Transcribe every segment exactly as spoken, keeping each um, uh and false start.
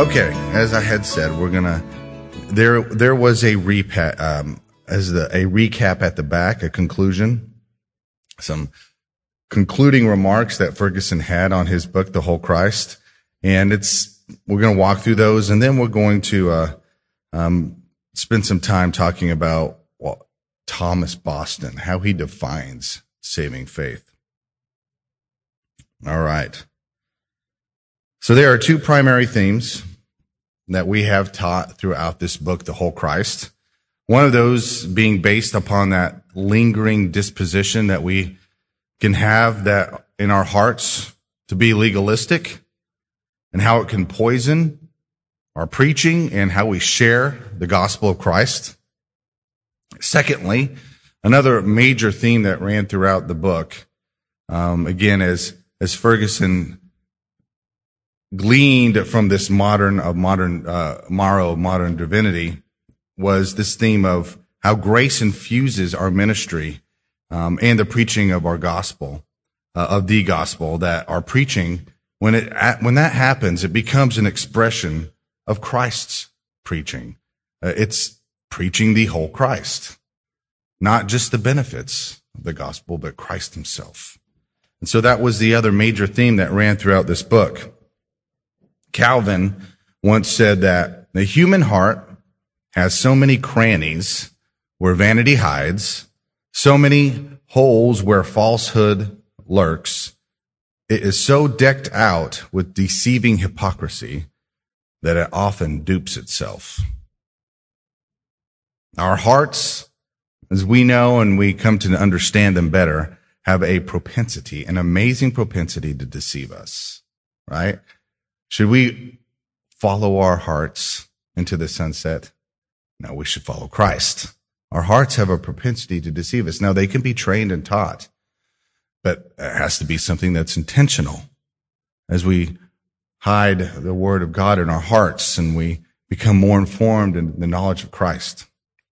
Okay, as I had said, we're gonna. There, there was a repa- um, as the a recap at the back, a conclusion, some concluding remarks that Ferguson had on his book, The Whole Christ, and it's we're gonna walk through those, and then we're going to uh, um, spend some time talking about well, Thomas Boston, how he defines saving faith. All right. So there are two primary themes that we have taught throughout this book, The Whole Christ. One of those being based upon that lingering disposition that we can have that in our hearts to be legalistic, and how it can poison our preaching and how we share the gospel of Christ. Secondly, another major theme that ran throughout the book, um, again, as, as Ferguson gleaned from this modern of modern uh Morrow of modern divinity, was this theme of how grace infuses our ministry um and the preaching of our gospel, uh, of the gospel, that our preaching, when it when that happens, it becomes an expression of Christ's preaching. Uh, it's preaching the whole Christ, not just the benefits of the gospel, but Christ himself. And so that was the other major theme that ran throughout this book. Calvin once said that the human heart has so many crannies where vanity hides, so many holes where falsehood lurks. It is so decked out with deceiving hypocrisy that it often dupes itself. Our hearts, as we know and we come to understand them better, have a propensity, an amazing propensity to deceive us, right? Should we follow our hearts into the sunset? No, we should follow Christ. Our hearts have a propensity to deceive us. Now, they can be trained and taught, but it has to be something that's intentional. As we hide the word of God in our hearts and we become more informed in the knowledge of Christ.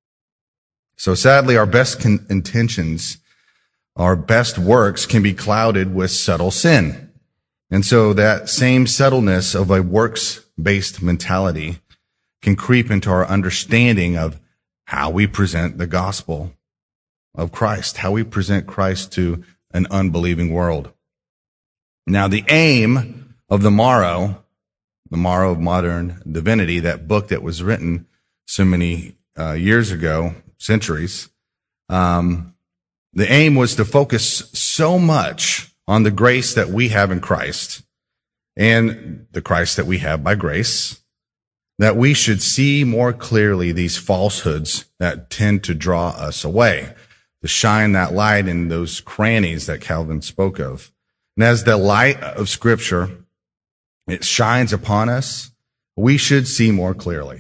So sadly, our best con- intentions, our best works can be clouded with subtle sin. And so that same subtleness of a works-based mentality can creep into our understanding of how we present the gospel of Christ, how we present Christ to an unbelieving world. Now, the aim of the Morrow, the Morrow of Modern Divinity, that book that was written so many uh, years ago, centuries, um, the aim was to focus so much on the grace that we have in Christ and the Christ that we have by grace, that we should see more clearly these falsehoods that tend to draw us away, to shine that light in those crannies that Calvin spoke of. And as the light of Scripture, it shines upon us, we should see more clearly.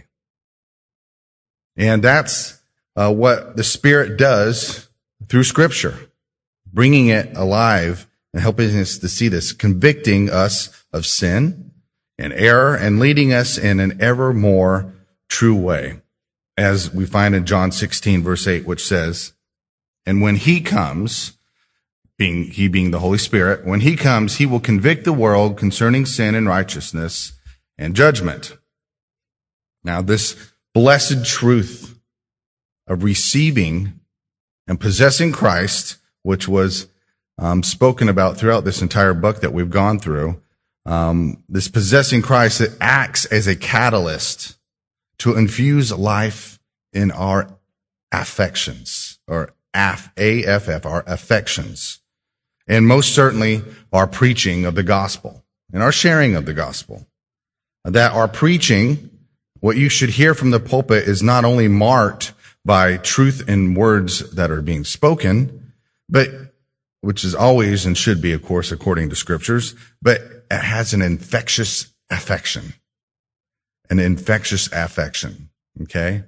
And that's uh, what the Spirit does through Scripture, bringing it alive and helping us to see this, convicting us of sin and error and leading us in an ever more true way. As we find in John sixteen, verse eight, which says, and when he comes, being he being the Holy Spirit, when he comes, he will convict the world concerning sin and righteousness and judgment. Now, this blessed truth of receiving and possessing Christ, which was Um, spoken about throughout this entire book that we've gone through. Um, this possessing Christ, that acts as a catalyst to infuse life in our affections, or A F F, our affections. And most certainly our preaching of the gospel and our sharing of the gospel. That our preaching, what you should hear from the pulpit, is not only marked by truth in words that are being spoken, but which is always and should be, of course, according to scriptures, but it has an infectious affection, an infectious affection. Okay.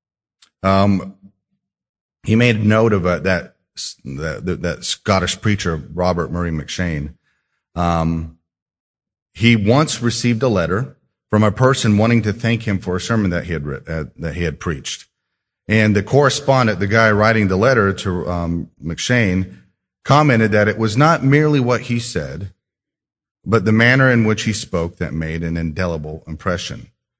Um, he made note of uh, that, that, that Scottish preacher, Robert Murray McCheyne. Um, he once received a letter from a person wanting to thank him for a sermon that he had, uh, that he had preached. And the correspondent, the guy writing the letter to, um, McCheyne, commented that it was not merely what he said, but the manner in which he spoke that made an indelible impression.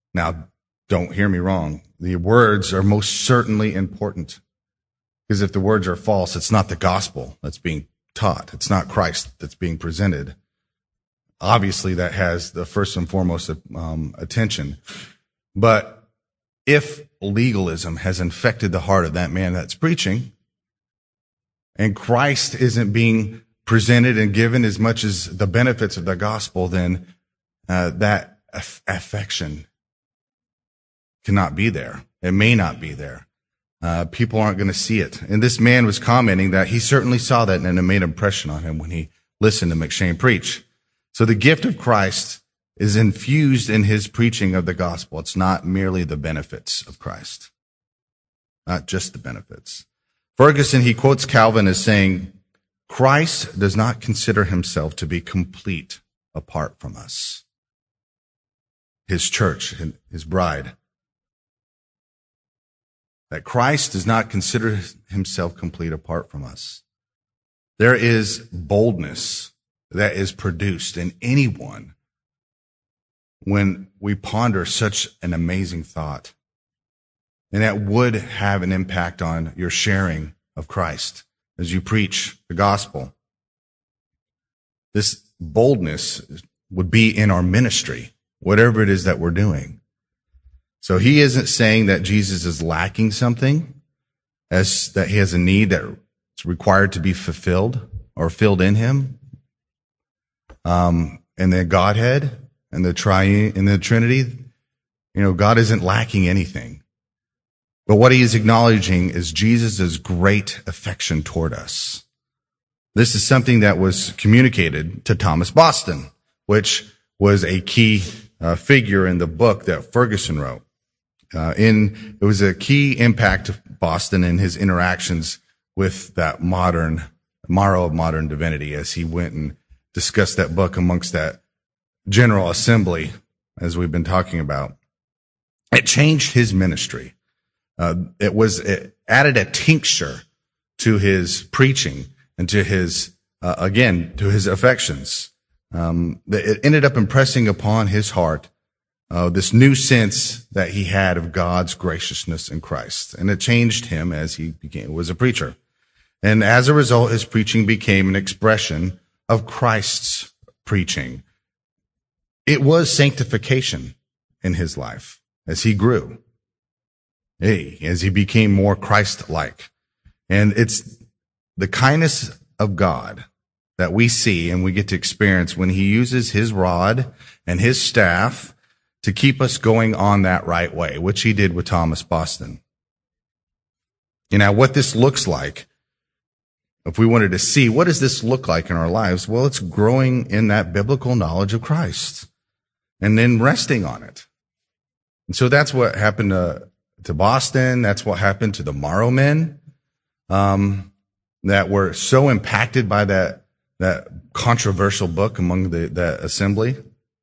Now, don't hear me wrong. The words are most certainly important. Because if the words are false, it's not the gospel that's being taught. It's not Christ that's being presented. Obviously, that has the first and foremost um, attention. But if legalism has infected the heart of that man that's preaching, and Christ isn't being presented and given as much as the benefits of the gospel, then uh, that aff- affection cannot be there. It may not be there. Uh, people aren't going to see it. And this man was commenting that he certainly saw that, and it made an impression on him when he listened to McShane preach. So the gift of Christ is infused in his preaching of the gospel. It's not merely the benefits of Christ, not just the benefits. Ferguson, he quotes Calvin as saying, Christ does not consider himself to be complete apart from us, his church, his bride. That Christ does not consider himself complete apart from us. There is boldness that is produced in anyone when we ponder such an amazing thought. And that would have an impact on your sharing of Christ as you preach the gospel. This boldness would be in our ministry, whatever it is that we're doing. So he isn't saying that Jesus is lacking something, as that he has a need that's required to be fulfilled or filled in him. Um, and the Godhead and the triune and the Trinity, you know, God isn't lacking anything. But what he is acknowledging is Jesus' great affection toward us. This is something that was communicated to Thomas Boston, which was a key uh, figure in the book that Ferguson wrote. Uh, in it was a key impact of Boston in his interactions with that modern Morrow of Modern Divinity, as he went and discussed that book amongst that General Assembly, as we've been talking about. It changed his ministry. Uh, it was it added a tincture to his preaching and to his uh, again to his affections. Um, it ended up impressing upon his heart Uh, this new sense that he had of God's graciousness in Christ. And it changed him as he became, was a preacher. And as a result, his preaching became an expression of Christ's preaching. It was sanctification in his life as he grew, hey, as he became more Christ-like. And it's the kindness of God that we see and we get to experience when he uses his rod and his staff to keep us going on that right way, which he did with Thomas Boston. You know, what this looks like, if we wanted to see, what does this look like in our lives? Well, it's growing in that biblical knowledge of Christ and then resting on it. And so that's what happened to, to Boston. That's what happened to the Morrow men, um, that were so impacted by that, that controversial book among the, that assembly.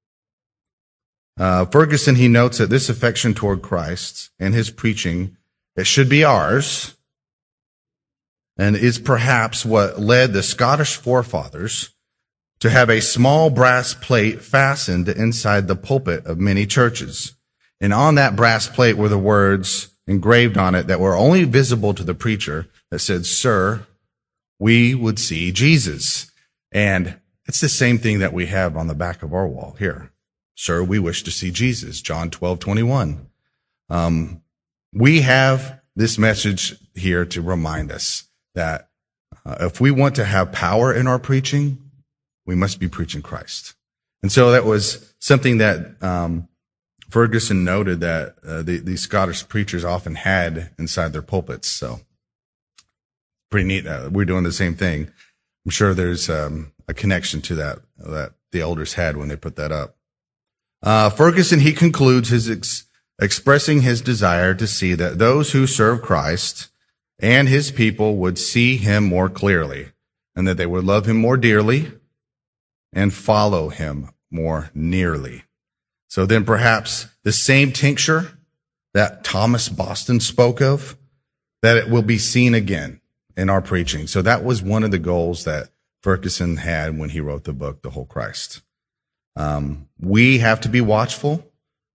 Uh, Ferguson, he notes that this affection toward Christ and his preaching, it should be ours, and is perhaps what led the Scottish forefathers to have a small brass plate fastened inside the pulpit of many churches. And on that brass plate were the words engraved on it that were only visible to the preacher that said, "Sir, we would see Jesus." And it's the same thing that we have on the back of our wall here. "Sir, we wish to see Jesus," John twelve twenty-one. Um, we have this message here to remind us that uh, if we want to have power in our preaching, we must be preaching Christ. And so that was something that um, Ferguson noted that uh, the, the Scottish preachers often had inside their pulpits. So pretty neat. Uh, we're doing the same thing. I'm sure there's um, a connection to that that the elders had when they put that up. Uh, Ferguson, he concludes his ex- expressing his desire to see that those who serve Christ and his people would see him more clearly, and that they would love him more dearly and follow him more nearly. So then perhaps the same tincture that Thomas Boston spoke of, that it will be seen again in our preaching. So that was one of the goals that Ferguson had when he wrote the book, The Whole Christ. Um, we have to be watchful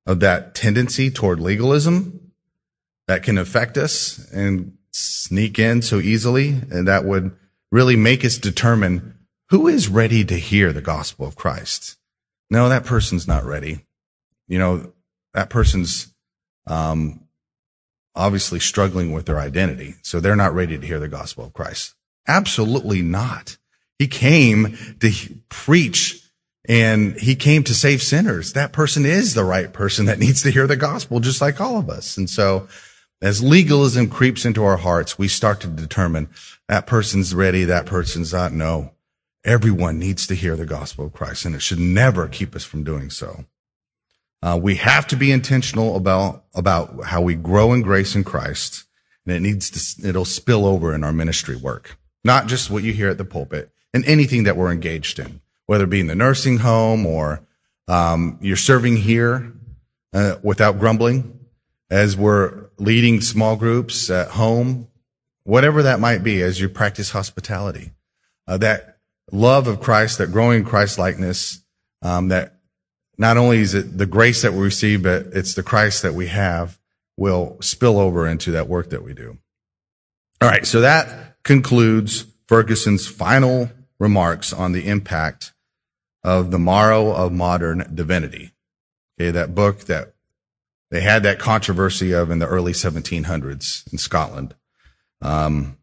of that tendency toward legalism that can affect us and sneak in so easily, and that would really make us determine who is ready to hear the gospel of Christ. No, that person's not ready. You know, that person's um, obviously struggling with their identity, so they're not ready to hear the gospel of Christ. Absolutely not. He came to preach, and he came to save sinners. That person is the right person that needs to hear the gospel, just like all of us. And so as legalism creeps into our hearts, we start to determine that person's ready, that person's not. No, everyone needs to hear the gospel of Christ, and it should never keep us from doing so. Uh, we have to be intentional about, about how we grow in grace in Christ, and it needs to, it'll spill over in our ministry work. Not just what you hear at the pulpit, and anything that we're engaged in, whether it be in the nursing home or um, you're serving here uh, without grumbling, as we're leading small groups at home, whatever that might be, as you practice hospitality. Uh, that love of Christ, that growing Christ-likeness, um, that not only is it the grace that we receive, but it's the Christ that we have, will spill over into that work that we do. All right, so that concludes Ferguson's final remarks on the impact of the Morrow of Modern Divinity. Okay, that book that they had that controversy of in the early seventeen hundreds in Scotland. Um,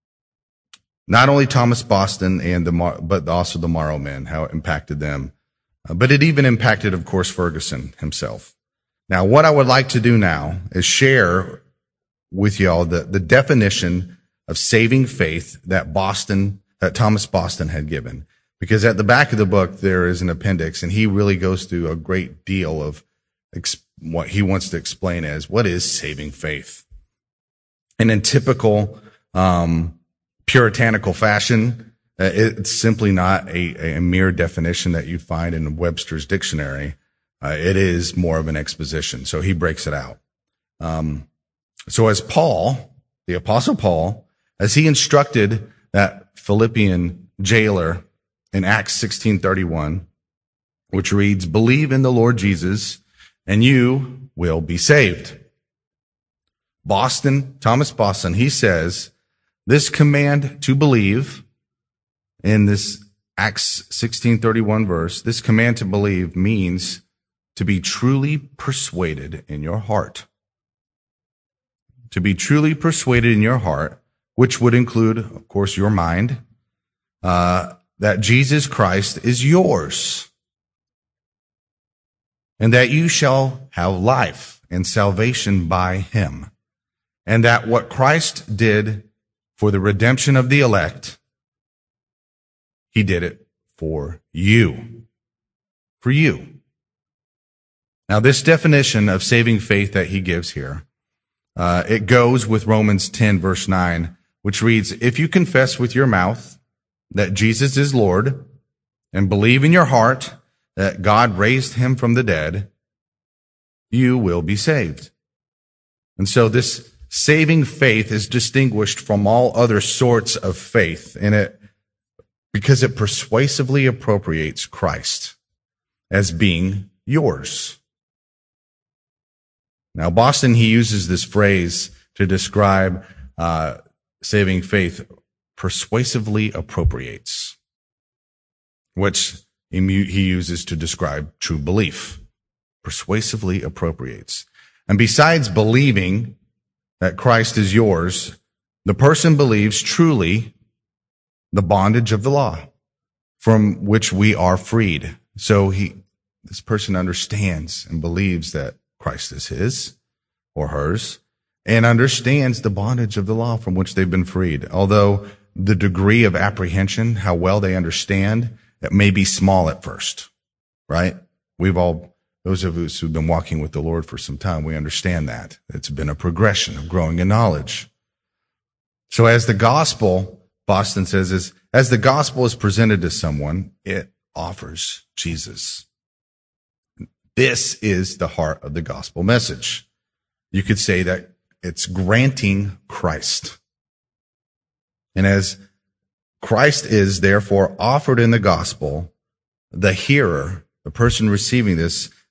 not only Thomas Boston and the, but also the Morrow men, how it impacted them. Uh, but it even impacted, of course, Ferguson himself. Now, what I would like to do now is share with y'all the, the definition of saving faith that Boston, that Thomas Boston had given. Because at the back of the book, there is an appendix, and he really goes through a great deal of ex- what he wants to explain as what is saving faith. And in typical um, puritanical fashion, uh, it's simply not a, a mere definition that you find in Webster's dictionary. Uh, it is more of an exposition. So he breaks it out. Um, so as Paul, the Apostle Paul, as he instructed that Philippian jailer in Acts sixteen thirty-one, which reads, "Believe in the Lord Jesus, and you will be saved." Boston, Thomas Boston, he says, this command to believe in this Acts sixteen thirty-one verse, this command to believe means to be truly persuaded in your heart. To be truly persuaded in your heart, which would include, of course, your mind, uh, that Jesus Christ is yours, and that you shall have life and salvation by him, and that what Christ did for the redemption of the elect, he did it for you. For you. Now, this definition of saving faith that he gives here, uh, it goes with Romans ten, verse nine, which reads, "If you confess with your mouth that Jesus is Lord, and believe in your heart that God raised him from the dead, you will be saved." And so this saving faith is distinguished from all other sorts of faith in it because it persuasively appropriates Christ as being yours. Now, Boston, he uses this phrase to describe uh, saving faith, persuasively appropriates, which he uses to describe true belief. Persuasively appropriates. And besides believing that Christ is yours, the person believes truly the bondage of the law from which we are freed. So he, this person understands and believes that Christ is his or hers, and understands the bondage of the law from which they've been freed. Although the degree of apprehension, how well they understand, it may be small at first, right? We've all, those of us who've been walking with the Lord for some time, we understand that. It's been a progression of growing in knowledge. So as the gospel, Boston says, is as the gospel is presented to someone, it offers Jesus. This is the heart of the gospel message. You could say that it's granting Christ. And as Christ is therefore offered in the gospel, the hearer, the person receiving this,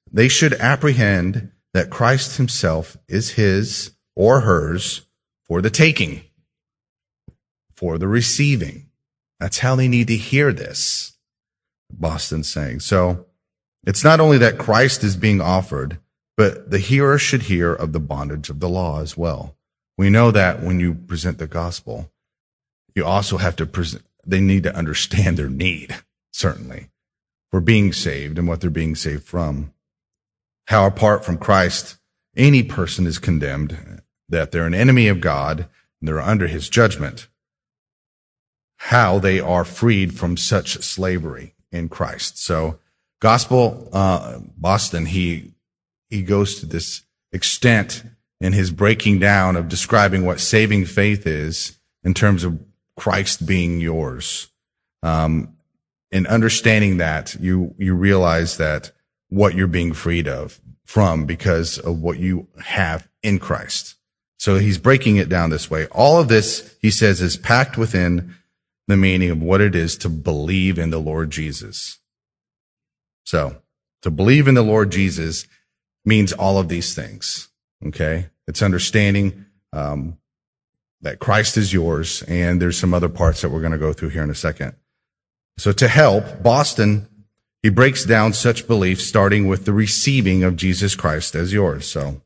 they should apprehend that Christ himself is his or hers for the taking, for the receiving. That's how they need to hear this, Boston's saying. So it's not only that Christ is being offered, but the hearer should hear of the bondage of the law as well. We know that when you present the gospel, you also have to present, they need to understand their need, certainly, for being saved and what they're being saved from. How apart from Christ, any person is condemned, that they're an enemy of God and they're under his judgment. How they are freed from such slavery in Christ. So gospel, uh, Boston, he, he goes to this extent in his breaking down of describing what saving faith is in terms of Christ being yours. Um, in understanding that, you, you realize that what you're being freed of from because of what you have in Christ. So he's breaking it down this way. All of this, he says, is packed within the meaning of what it is to believe in the Lord Jesus. So to believe in the Lord Jesus means all of these things. Okay. It's understanding, um, that Christ is yours. And there's some other parts that we're going to go through here in a second. So to help, Boston, he breaks down such beliefs starting with the receiving of Jesus Christ as yours. So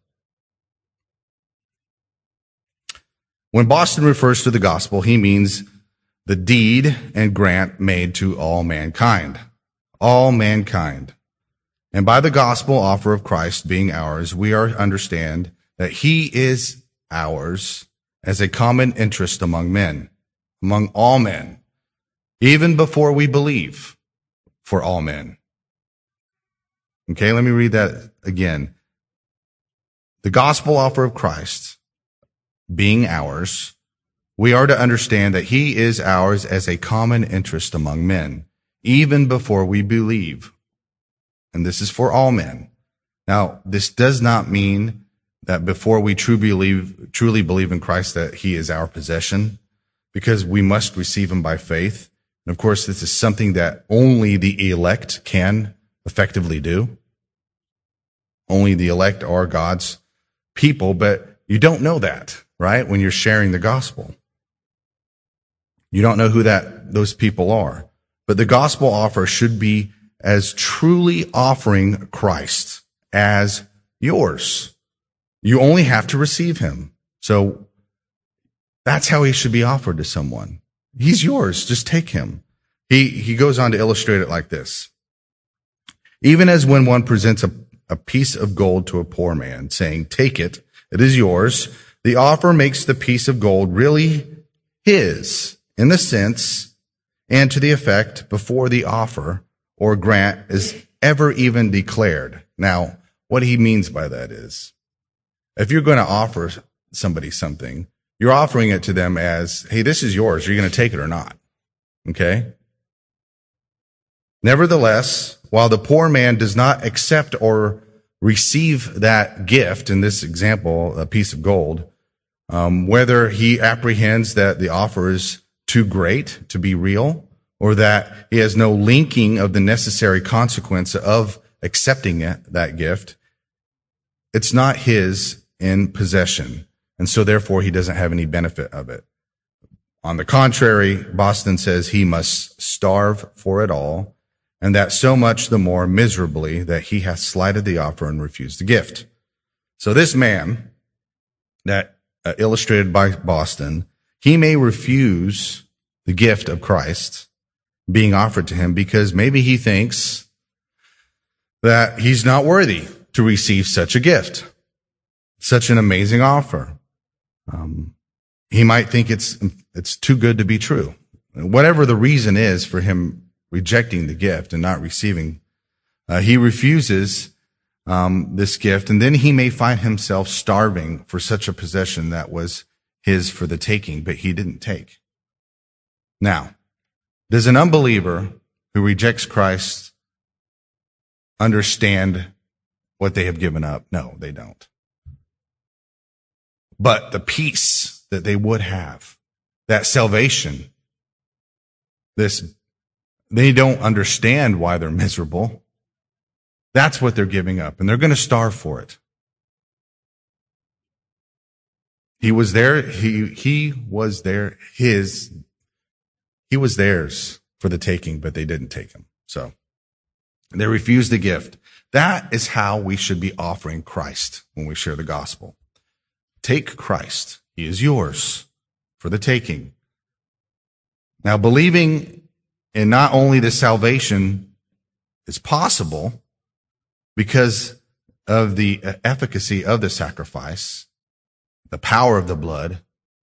when Boston refers to the gospel, he means the deed and grant made to all mankind. All mankind. And by the gospel offer of Christ being ours, we are understand that he is ours as a common interest among men, among all men, even before we believe, for all men. Okay, let me read that again. The gospel offer of Christ being ours, we are to understand that he is ours as a common interest among men, even before we believe. And this is for all men. Now, this does not mean that before we truly believe, truly believe in Christ that he is our possession, because we must receive him by faith. And of course, this is something that only the elect can effectively do. Only the elect are God's people, but you don't know that, right? When you're sharing the gospel. You don't know who that, those people are. But the gospel offer should be as truly offering Christ as yours. You only have to receive him. So that's how he should be offered to someone. He's yours. Just take him. He, he goes on to illustrate it like this. Even as when one presents a, a piece of gold to a poor man, saying, take it, it is yours, the offer makes the piece of gold really his, in the sense and to the effect before the offer or grant is ever even declared. Now, what he means by that is, if you're going to offer somebody something, you're offering it to them as, hey, this is yours. Are you going to take it or not? Okay? Nevertheless, while the poor man does not accept or receive that gift, in this example, a piece of gold, um, whether he apprehends that the offer is too great to be real, or that he has no linking of the necessary consequence of accepting it, that gift, it's not his in possession. And so therefore he doesn't have any benefit of it. On the contrary, Boston says he must starve for it all, and that so much the more miserably that he hath slighted the offer and refused the gift. So this man, that uh, illustrated by Boston, he may refuse the gift of Christ being offered to him because maybe he thinks that he's not worthy to receive such a gift, such an amazing offer. Um, he might think it's it's too good to be true. Whatever the reason is for him rejecting the gift and not receiving, uh, he refuses um, this gift, and then he may find himself starving for such a possession that was his for the taking, but he didn't take. Now, does an unbeliever who rejects Christ understand what they have given up? No, they don't. But the peace that they would have, that salvation, this, they don't understand why they're miserable. That's what they're giving up, and they're going to starve for it. He was there, he, he was there, his, he was theirs for the taking, but they didn't take him. So they refused the gift. That is how we should be offering Christ when we share the gospel. Take Christ. He is yours for the taking. Now, believing in not only the salvation is possible because of the efficacy of the sacrifice, the power of the blood,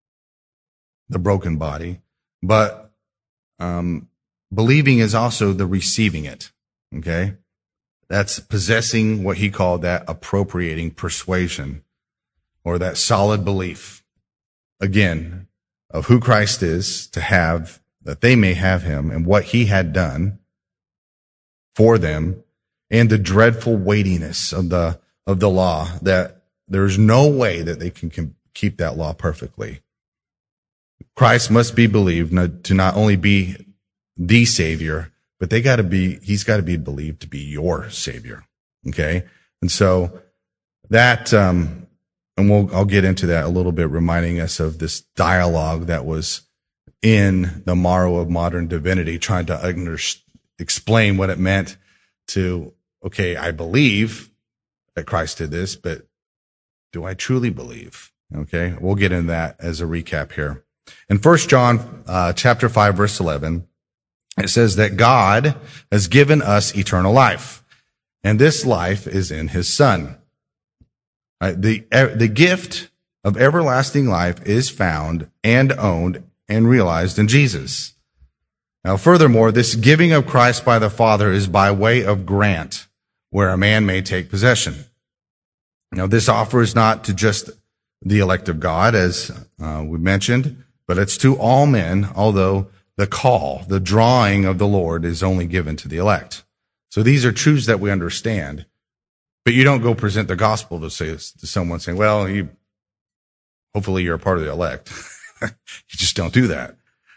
the broken body, but um, believing is also the receiving it, okay? That's possessing what he called that appropriating persuasion, or that solid belief, again, of who Christ is, to have, that they may have him, and what he had done for them, and the dreadful weightiness of the of the law, that there's no way that they can, can keep that law perfectly. Christ must be believed to not only be the Savior, but they got to be, he's got to be believed to be your Savior. Okay. And so that, um, and we'll, I'll get into that a little bit, reminding us of this dialogue that was in the Morrow of Modern Divinity, trying to under, explain what it meant to, okay, I believe that Christ did this, but do I truly believe? Okay. We'll get into that as a recap here. In First John, uh, chapter five, verse eleven, it says that God has given us eternal life, and this life is in his Son. Right? The, the gift of everlasting life is found and owned and realized in Jesus. Now, furthermore, this giving of Christ by the Father is by way of grant, where a man may take possession. Now, this offer is not to just the elect of God, as uh, we mentioned, but it's to all men, although the call, the drawing of the Lord is only given to the elect. So these are truths that we understand, but you don't go present the gospel to say to someone saying, well, you, hopefully you're a part of the elect. You just don't do that.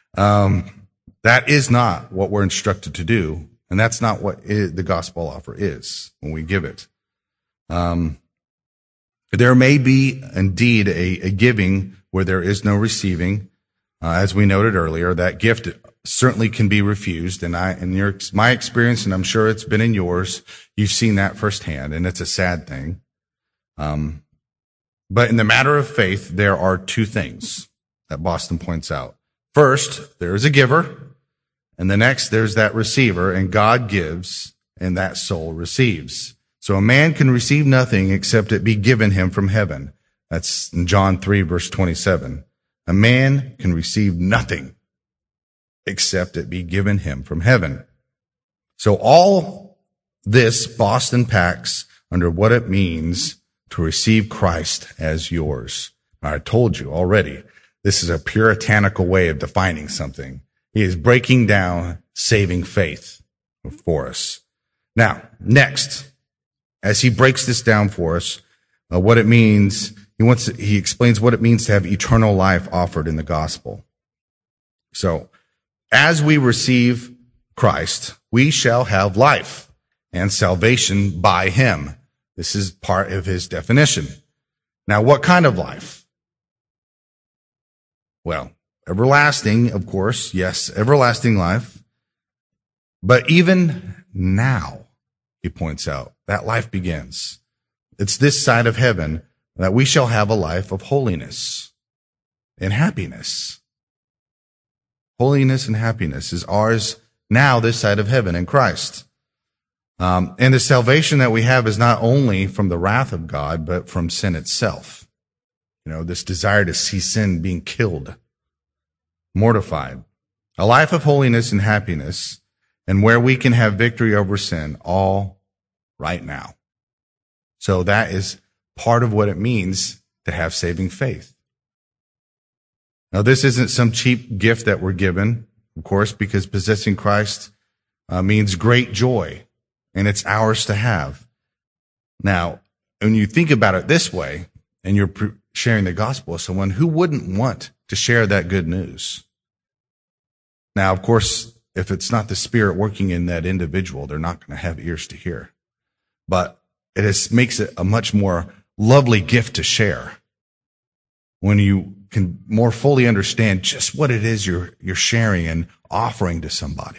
Um, that is not what we're instructed to do. And that's not what it, the gospel offer is when we give it. Um, there may be indeed a, a giving where there is no receiving. Uh, as we noted earlier, that gift certainly can be refused. And I, in your, my experience, and I'm sure it's been in yours, you've seen that firsthand, and it's a sad thing. Um, but in the matter of faith, there are two things that Boston points out. First, there is a giver, and the next, there's that receiver, and God gives, and that soul receives. So a man can receive nothing except it be given him from heaven. That's in John three, verse twenty-seven. A man can receive nothing except it be given him from heaven. So all this Boston packs under what it means to receive Christ as yours. I told you already, this is a puritanical way of defining something. He is breaking down saving faith for us. Now, next, as he breaks this down for us, uh, what it means, he wants to, he explains what it means to have eternal life offered in the gospel. So, as we receive Christ, we shall have life and salvation by him. This is part of his definition. Now, what kind of life? Well, everlasting, of course. Yes, everlasting life. But even now, he points out, that life begins. It's this side of heaven that we shall have a life of holiness and happiness. Holiness and happiness is ours now this side of heaven in Christ. Um, and the salvation that we have is not only from the wrath of God, but from sin itself. You know, this desire to see sin being killed, mortified. A life of holiness and happiness, and where we can have victory over sin all right now. So that is part of what it means to have saving faith. Now, this isn't some cheap gift that we're given, of course, because possessing Christ uh, means great joy, and it's ours to have. Now, when you think about it this way, and you're sharing the gospel with someone, who wouldn't want to share that good news? Now, of course, if it's not the Spirit working in that individual, they're not going to have ears to hear. but it is, makes it a much more lovely gift to share when you can more fully understand just what it is you're, you're sharing and offering to somebody.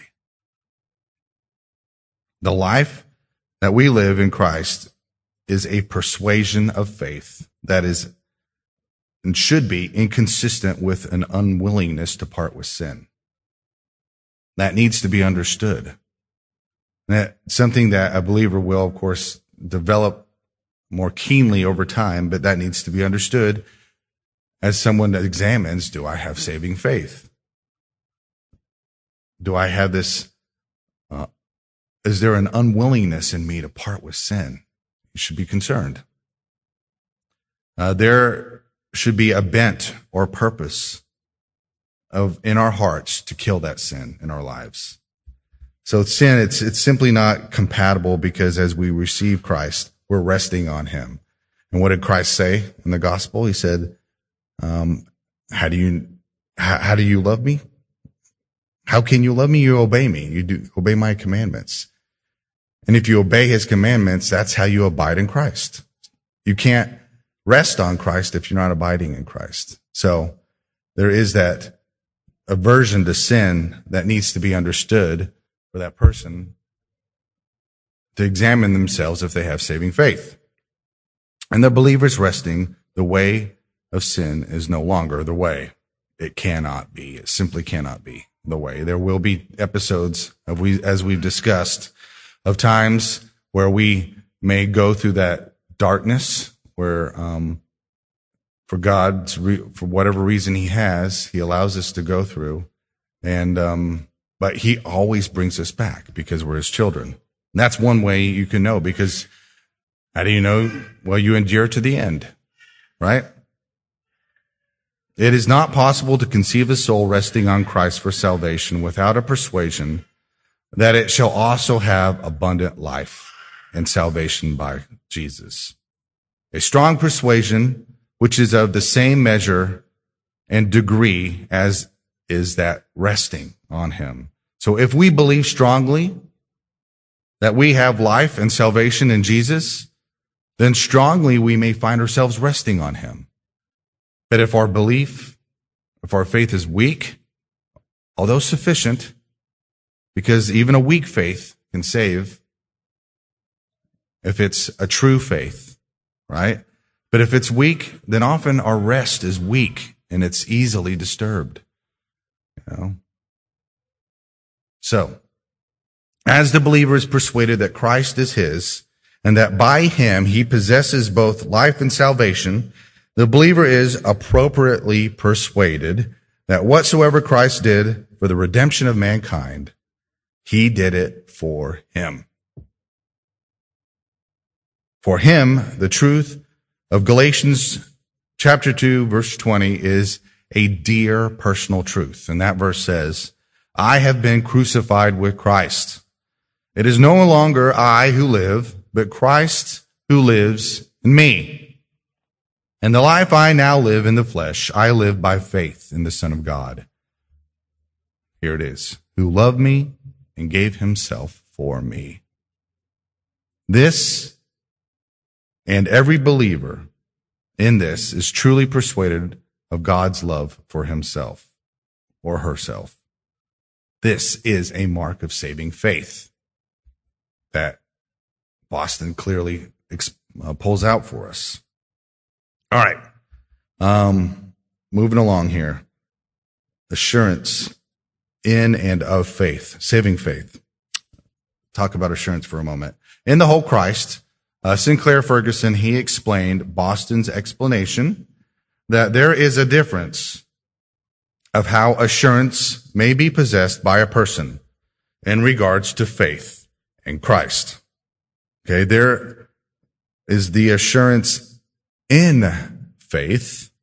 The life that we live in Christ is a persuasion of faith that is and should be inconsistent with an unwillingness to part with sin. That needs to be understood. That's something that a believer will, of course, develop more keenly over time, but that needs to be understood as someone that examines, do I have saving faith? Do I have this, uh, is there an unwillingness in me to part with sin? You should be concerned. Uh, there should be a bent or purpose of in our hearts to kill that sin in our lives. So sin, it's it's simply not compatible because as we receive Christ, we're resting on him. And what did Christ say in the gospel? He said, um, how do you, how, how do you love me? How can you love me? You obey me. You do obey my commandments. And if you obey his commandments, that's how you abide in Christ. You can't rest on Christ if you're not abiding in Christ. So there is that aversion to sin that needs to be understood for that person to examine themselves if they have saving faith. And the believer's resting, the way of sin is no longer the way. It cannot be. It simply cannot be the way. There will be episodes of we, as we've discussed, of times where we may go through that darkness where, um, for God's, re- for whatever reason he has, he allows us to go through. And, um, but he always brings us back because we're his children. And that's one way you can know, because how do you know? Well, you endure to the end, right? It is not possible to conceive a soul resting on Christ for salvation without a persuasion that it shall also have abundant life and salvation by Jesus. A strong persuasion, which is of the same measure and degree as is that resting on him. So if we believe strongly that we have life and salvation in Jesus, then strongly we may find ourselves resting on him. But if our belief, if our faith is weak, although sufficient, because even a weak faith can save if it's a true faith, right? But if it's weak, then often our rest is weak and it's easily disturbed. You know? So, as the believer is persuaded that Christ is his and that by him he possesses both life and salvation, the believer is appropriately persuaded that whatsoever Christ did for the redemption of mankind, he did it for him. For him, the truth of Galatians chapter two, verse twenty is a dear personal truth. And that verse says, I have been crucified with Christ. It is no longer I who live, but Christ who lives in me. And the life I now live in the flesh, I live by faith in the Son of God. Here it is, who loved me and gave himself for me. This and every believer in this is truly persuaded of God's love for himself or herself. This is a mark of saving faith that Boston clearly uh, pulls out for us. All right. Um, moving along here. Assurance in and of faith, saving faith. Talk about assurance for a moment. In The Whole Christ, uh, Sinclair Ferguson, he explained Boston's explanation that there is a difference of how assurance may be possessed by a person in regards to faith in Christ. Okay, there is the assurance in faith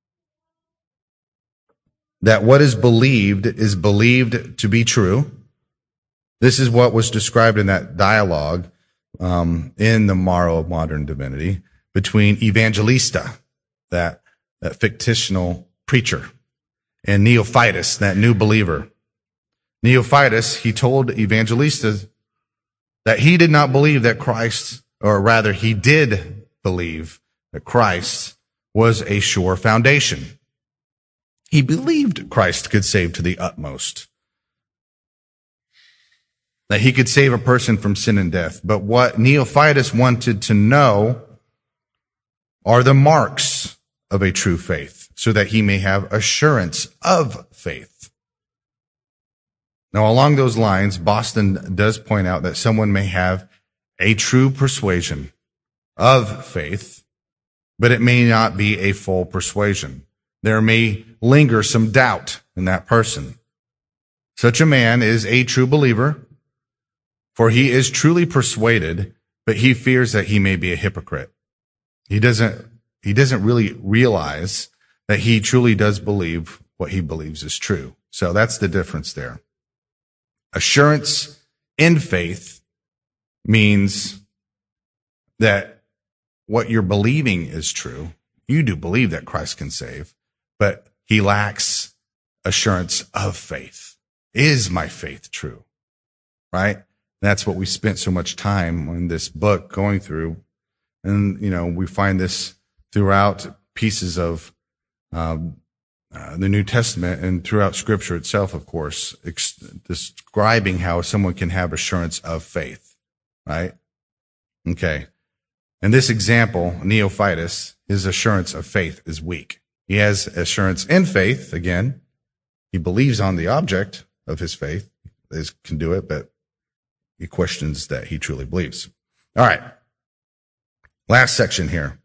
that what is believed is believed to be true. This is what was described in that dialogue um, in the Morrow of Modern Divinity between Evangelista, that, that fictional preacher, and Neophytus, that new believer. Neophytus, he told Evangelista that he did not believe that Christ or rather he did believe that Christ was a sure foundation. He believed Christ could save to the utmost, that he could save a person from sin and death. But what Neophytus wanted to know are the marks of a true faith, so that he may have assurance of faith. Now, along those lines, Boston does point out that someone may have a true persuasion of faith, but it may not be a full persuasion. There may linger some doubt in that person. Such a man is a true believer, for he is truly persuaded, but he fears that he may be a hypocrite. He doesn't, he doesn't really realize that he truly does believe what he believes is true. So that's the difference there. Assurance in faith means that what you're believing is true. You do believe that Christ can save, but he lacks assurance of faith. Is my faith true? Right? That's what we spent so much time in this book going through. And, you know, we find this throughout pieces of um, uh, the New Testament and throughout Scripture itself, of course, ex- describing how someone can have assurance of faith, right? Okay. In this example, Neophytus, his assurance of faith is weak. He has assurance in faith, again. He believes on the object of his faith, he can do it, but he questions that he truly believes. All right. Last section here.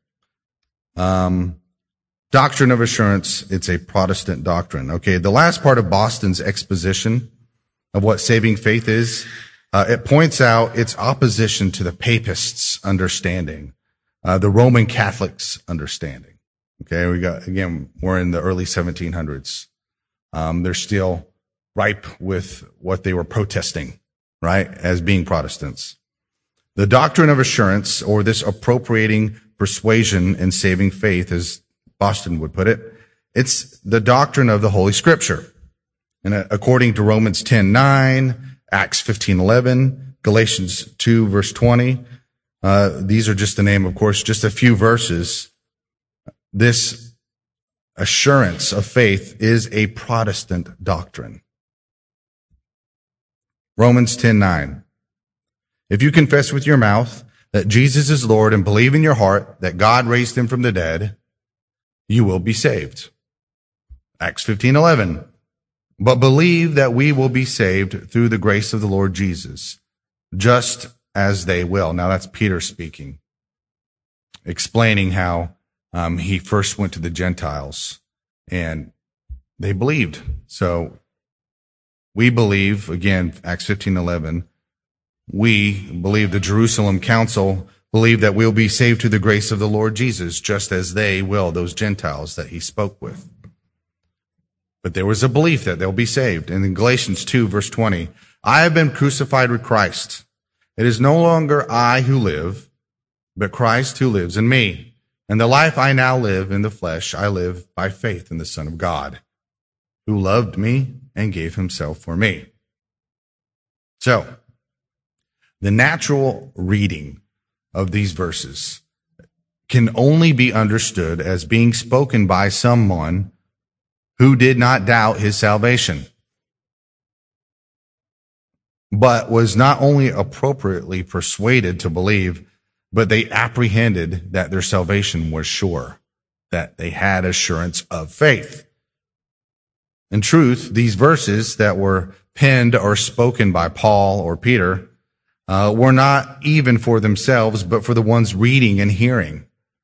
Um, doctrine of assurance. It's a Protestant doctrine. Okay. The last part of Boston's exposition of what saving faith is, uh, it points out its opposition to the papists' understanding, uh, the Roman Catholics' understanding. Okay. We got, again, we're in the early seventeen hundreds. Um, they're still ripe with what they were protesting, right, as being Protestants. The doctrine of assurance, or this appropriating persuasion in saving faith, as Boston would put it, it's the doctrine of the Holy Scripture. And according to Romans ten nine, Acts fifteen eleven, Galatians two verse twenty, uh, these are just to name, of course, just a few verses. This assurance of faith is a Protestant doctrine. Romans ten nine. If you confess with your mouth that Jesus is Lord and believe in your heart that God raised him from the dead, you will be saved. Acts fifteen eleven. But believe that we will be saved through the grace of the Lord Jesus, just as they will. Now that's Peter speaking, explaining how um, he first went to the Gentiles and they believed. So we believe, again, Acts fifteen eleven, we believe the Jerusalem Council believe that we'll be saved through the grace of the Lord Jesus, just as they will, those Gentiles that he spoke with. But there was a belief that they'll be saved. And in Galatians two, verse twenty, I have been crucified with Christ. It is no longer I who live, but Christ who lives in me. And the life I now live in the flesh, I live by faith in the Son of God, who loved me and gave himself for me. So, the natural reading of these verses can only be understood as being spoken by someone who did not doubt his salvation, but was not only appropriately persuaded to believe, but they apprehended that their salvation was sure, that they had assurance of faith. In truth, these verses that were penned or spoken by Paul or Peter uh, were not even for themselves, but for the ones reading and hearing.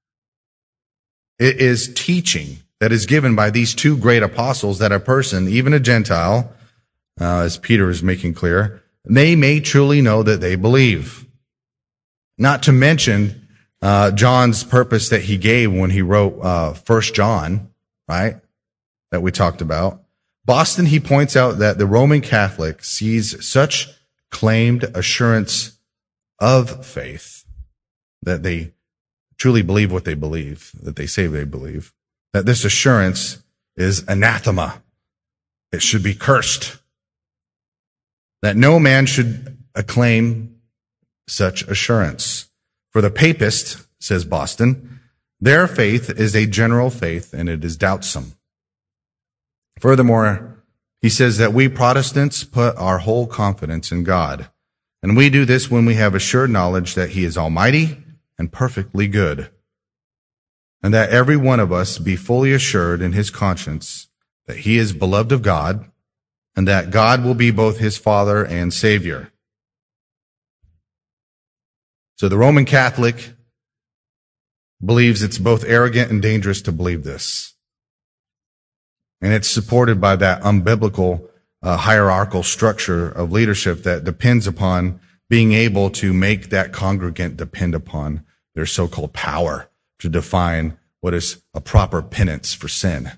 It is teaching that is given by these two great apostles that a person, even a Gentile, uh, as Peter is making clear, they may truly know that they believe. Not to mention uh, John's purpose that he gave when he wrote uh, First John, right, that we talked about. Boston, he points out that the Roman Catholic sees such claimed assurance of faith that they truly believe what they believe, that they say they believe, that this assurance is anathema. It should be cursed. That no man should acclaim such assurance. For the papist, says Boston, their faith is a general faith and it is doubtsome. Furthermore, he says that we Protestants put our whole confidence in God. And we do this when we have assured knowledge that he is almighty and perfectly good. And that every one of us be fully assured in his conscience that he is beloved of God and that God will be both his Father and Savior. So the Roman Catholic believes it's both arrogant and dangerous to believe this. And it's supported by that unbiblical uh, hierarchical structure of leadership that depends upon being able to make that congregant depend upon their so-called power to define what is a proper penance for sin.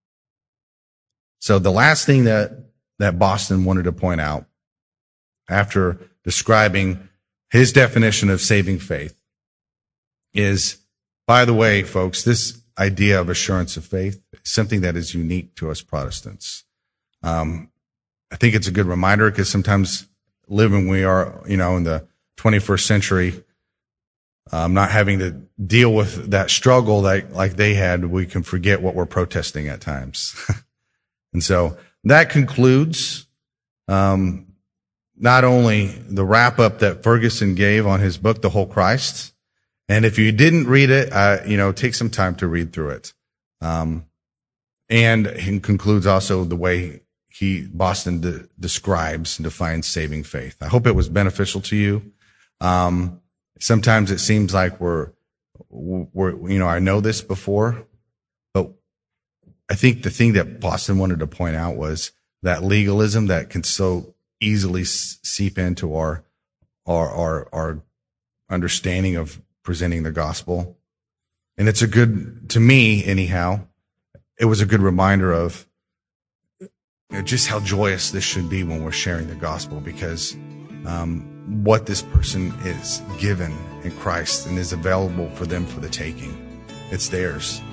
So the last thing that, that Boston wanted to point out after describing his definition of saving faith is, by the way, folks, this idea of assurance of faith is something that is unique to us Protestants. Um, I think it's a good reminder because sometimes living we are, you know, in the twenty-first century, um, not having to deal with that struggle like, like they had, we can forget what we're protesting at times. And so that concludes, um, not only the wrap up that Ferguson gave on his book, The Whole Christ. And if you didn't read it, uh, you know, take some time to read through it. Um, and he concludes also the way he, Boston de- describes and defines saving faith. I hope it was beneficial to you. Um, sometimes it seems like we're, we're, you know, I know this before, but I think the thing that Boston wanted to point out was that legalism that can so easily seep into our, our, our, our understanding of presenting the gospel. And it's a good, to me anyhow, it was a good reminder of you know, just how joyous this should be when we're sharing the gospel, because um, what this person is given in Christ and is available for them for the taking. It's theirs.